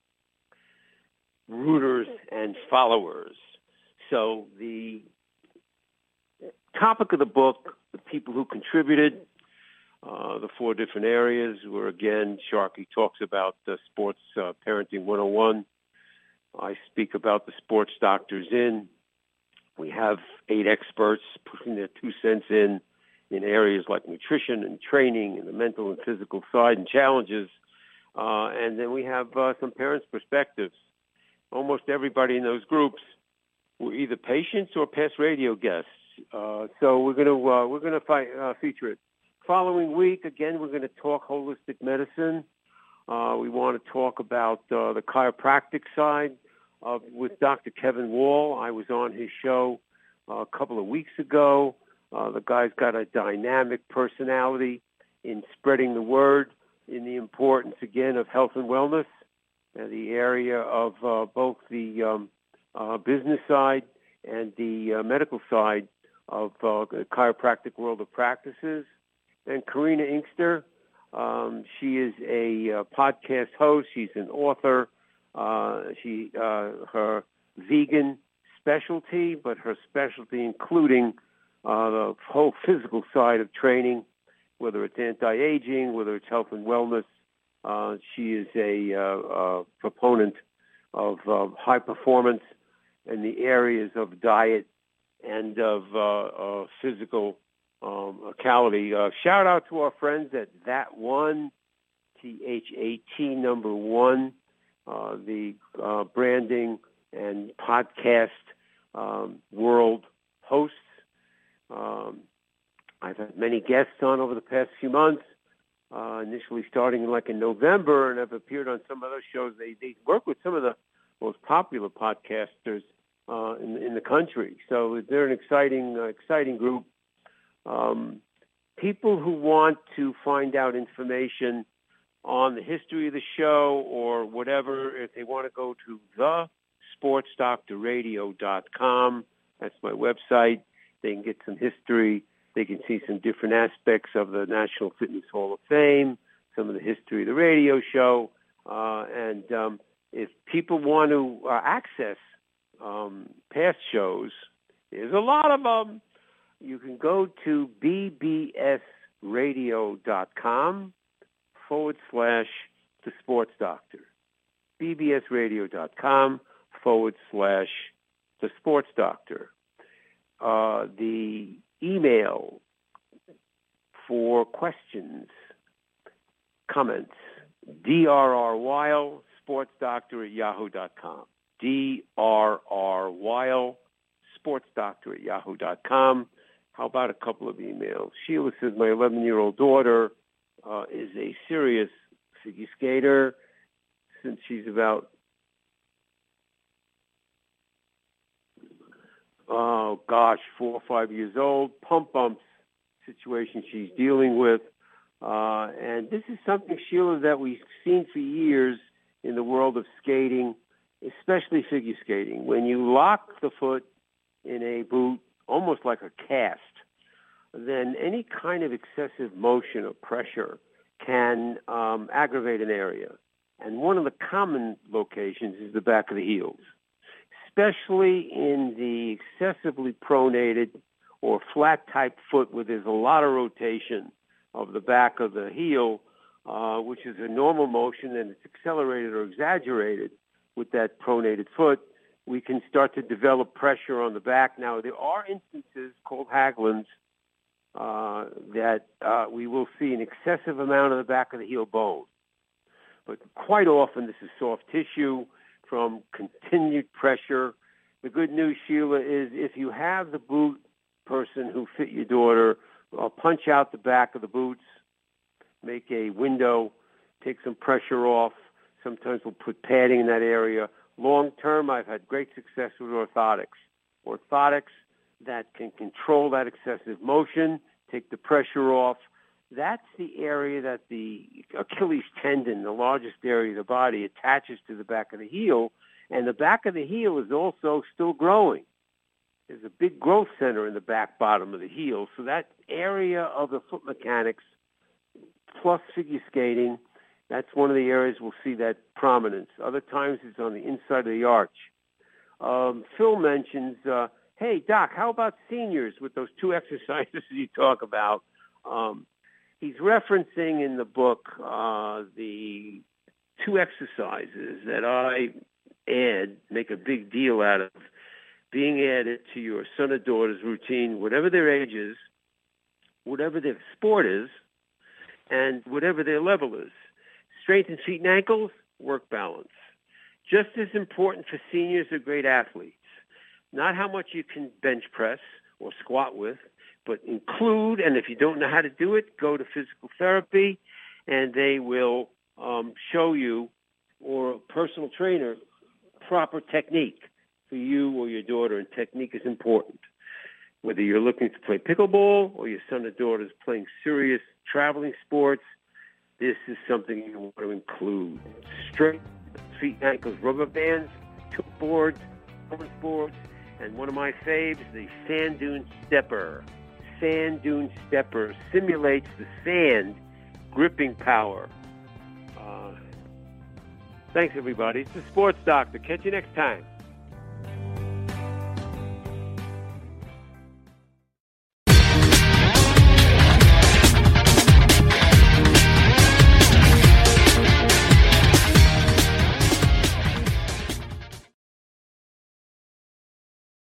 [SPEAKER 2] rooters and followers. So the topic of the book, the people who contributed, Uh, the four different areas where, again, Sharky talks about the Sports uh, Parenting one oh one. I speak about the Sports Doctors In. We have eight experts putting their two cents in in areas like nutrition and training and the mental and physical side and challenges. Uh, and then we have uh, some parents' perspectives. Almost everybody in those groups were either patients or past radio guests. Uh, so we're going to uh, we're going to uh, feature it. Following week, again, we're going to talk holistic medicine. Uh, we want to talk about uh, the chiropractic side uh, with Doctor Kevin Wall. I was on his show uh, a couple of weeks ago. Uh, the guy's got a dynamic personality in spreading the word in the importance, again, of health and wellness, and the area of uh, both the um, uh, business side and the uh, medical side of uh, the chiropractic world of practices. And Karina Inkster, um, she is a uh, podcast host. She's an author. Uh, she uh, her vegan specialty, but her specialty including uh, the whole physical side of training, whether it's anti-aging, whether it's health and wellness. Uh, she is a, uh, a proponent of uh, high performance in the areas of diet and of uh, uh, physical Um, quality. Uh, shout out to our friends at That One, T H A T number one, uh, the uh, branding and podcast um, world hosts. Um, I've had many guests on over the past few months, uh, initially starting like in November, and I've appeared on some other shows. They, they work with some of the most popular podcasters uh, in, in the country. So they're an exciting, uh, exciting group. Um, people who want to find out information on the history of the show or whatever, if they want to go to the sports doctor radio dot com. That's my website. They can get some history. They can see some different aspects of the National Fitness Hall of Fame, some of the history of the radio show. Uh, and um, if people want to uh, access um, past shows, there's a lot of them. You can go to b b s radio dot com forward slash the sports doctor. b b s radio dot com forward slash the sports doctor. Uh, the email for questions, comments, D R R Weil, sports doctor at yahoo dot com. D R R Weil, sports doctor at yahoo dot com. How about a couple of emails? Sheila says, my eleven-year-old daughter uh, is a serious figure skater since she's about, oh gosh, four or five years old. Pump bumps situation she's dealing with. Uh, and this is something, Sheila, that we've seen for years in the world of skating, especially figure skating. When you lock the foot in a boot, almost like a cast, then any kind of excessive motion or pressure can um, aggravate an area. And one of the common locations is the back of the heels, especially in the excessively pronated or flat-type foot where there's a lot of rotation of the back of the heel, uh, which is a normal motion, and it's accelerated or exaggerated with that pronated foot. We can start to develop pressure on the back. Now, there are instances called Haglund's uh, that uh, we will see an excessive amount of the back of the heel bone. But quite often, this is soft tissue from continued pressure. The good news, Sheila, is if you have the boot person who fit your daughter, uh, punch out the back of the boots, make a window, take some pressure off. Sometimes we'll put padding in that area. Long term, I've had great success with orthotics. Orthotics that can control that excessive motion, take the pressure off. That's the area that the Achilles tendon, the largest area of the body, attaches to the back of the heel. And the back of the heel is also still growing. There's a big growth center in the back bottom of the heel. So that area of the foot mechanics plus figure skating, that's one of the areas we'll see that prominence. Other times it's on the inside of the arch. Um, Phil mentions, uh, hey, Doc, how about seniors with those two exercises you talk about? Um, he's referencing in the book uh, the two exercises that I add, make a big deal out of, being added to your son or daughter's routine, whatever their age is, whatever their sport is, and whatever their level is. Strength in feet and ankles, work balance. Just as important for seniors or great athletes. Not how much you can bench press or squat with, but include, and if you don't know how to do it, go to physical therapy, and they will um, show you, or a personal trainer, proper technique for you or your daughter, and technique is important. Whether you're looking to play pickleball or your son or daughter is playing serious traveling sports, this is something you want to include. Straight feet and ankles, rubber bands, tilt boards, balance boards, and one of my faves, the sand dune stepper. Sand dune stepper simulates the sand gripping power. Uh, thanks, everybody. It's the Sports Doctor. Catch you next time.